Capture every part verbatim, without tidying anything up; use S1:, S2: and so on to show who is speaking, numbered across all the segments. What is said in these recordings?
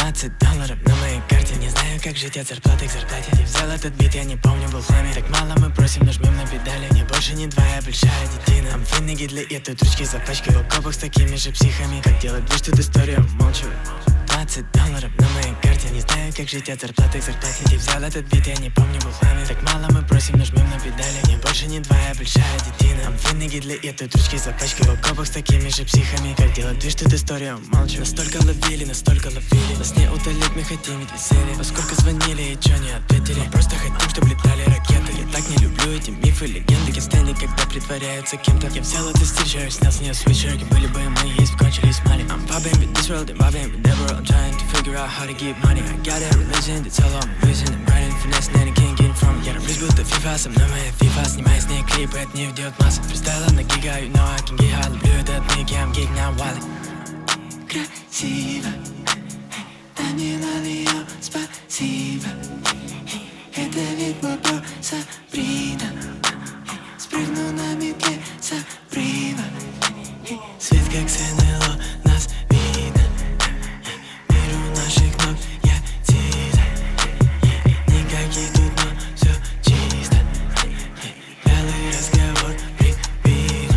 S1: Двадцать долларов на моей карте. Не знаю, как жить от зарплаты к зарплате. Ты взял этот бит, я не помню, был в хламе. Так мало мы просим, нажмем на педали. Не больше не два, я большая детина. I'm finna get lit, я тут ручки запачкаю в окопах с такими же психами. Как делать движ, тут история умалчивает. Двадцать долларов на моей карте. Не знаю, как жить от зарплаты к зарплате. Ты взял этот бит, я не помню, был в хламе. Так мало мы просим, нажмем на педали. Не больше не два, я большая детина. I'm finna get lit, я тут ручки запачкаю в окопах с такими же психами. Как делать движ, тут история умалчивает. Настолько ловили, настолько ловили. Нас не удалить, мы хотим ведь веселье. Поскольку звонили и чё не ответили. Мы просто хотим, чтобы летали ракеты. Я так не люблю эти мифы, легенды. Кистенды, когда притворяются кем-то. Я взял это стирчер, снял с нее свитшерки. Были бы мои, есть, кончились мали. I'm vibing with this world and vibing with that world. I'm trying to figure out how to get money. I got that religion, that's all I'm losing. I'm riding finesse, and I can't get it from. Я равнюсь, будто FIFA, со мной моя FIFA. Снимай с ней клипы, от нее идет масса. Фристайла на гига, you know I can get high. Люблю этот миг, I'm geek now, Wally. Красиво, Данила Лио, спасибо. Это ведь мой бро Сабрина. Спрыгну на метле с обрыва. Свет как с эн эл о, нас видно. Мир у наших ног, я тиза. Никаких тут, но все чисто. Белый разговор приписан.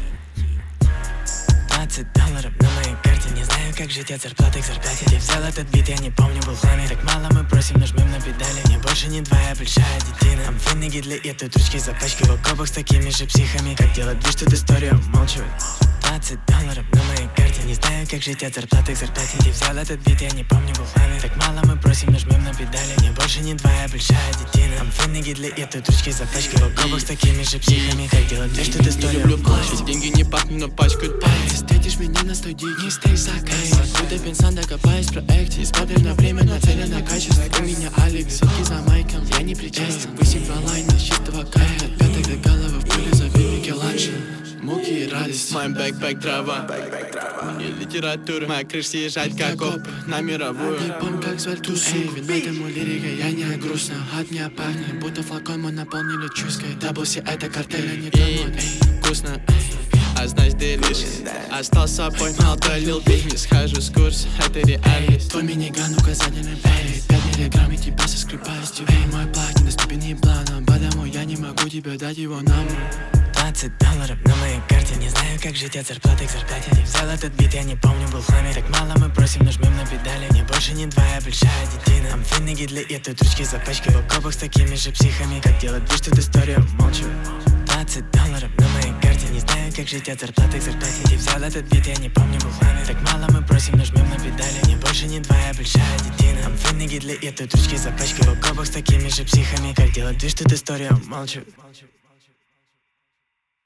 S1: Двадцать долларов на моей карте. Не знаю, как жить от зарплаты к зарплате. Ты взял этот бит, я не помню, был в хламе. Так мало мы просим, нажмем на педали. Не больше не два, я большая детина. I'm finna get lit, я тут ручки запачкаю в окопах с такими же психами. Как делать движ, тут история умалчивает. Двадцать долларов на моей карте. Не знаю, как жить от зарплаты к зарплате. Ты взял этот бит, я не помню, был в хламе. Так мало мы просим, нажмем на педали. Не больше не два, я большая детина. I'm finna get lit, я тут ручки запачкаю в окопах с такими же психами. Как делать движ, тут история умалчивает.
S2: Деньги не пахнут, но пачкают пальцы.
S3: Встретишь меня на студии, не стей заказ. Откуда пенсан, докопаюсь в проекте. Смотрим на время, нацелен на качество. У меня алиби, сутки за майком, я не причастен. Высим по лайну с чистого кайфа. От пяток до головы в пыли забил Микеланджело. Муки и радость,
S2: Мой бэкпэк трава и литература. Моя крыша съезжает как оп на мировую.
S3: не помню, как звать ту эй. Вино этому лирика, я не грустно. От меня пахнет, будто флакон мы наполнили чуской. Даблси, это картель, а не тонут.
S2: Вкусно, а знаешь, делишь. Остался собой, молодой лил пей. Не схожу с курса, это реальность.
S3: Твой миниган указательный палец. Пять миллиграмм и тебя соскребаю с тебя. Мой плат недоступен и планом. Потому я не могу тебе дать его номер.
S1: Двадцать долларов на моей карте. Не знаю, как жить от зарплаты к зарплате. Ты взял этот бит, я не помню, был в хламе. Так мало мы просим, нажмем на педали. Не больше не два, я большая детина. I'm finna get lit, я тут ручки запачкаю в окопах с такими же психами. Как делать движ, тут история умалчивает. Двадцать долларов на моей карте. Не знаю, как жить от зарплаты к зарплате. Ты взял этот бит, я не помню, был в хламе. Так мало мы просим, нажмем на педали. Не больше не два, я большая детина. I'm finna get lit, я тут ручки запачкаю в окопах с такими же психами. Как делать движ, тут история умалчивает.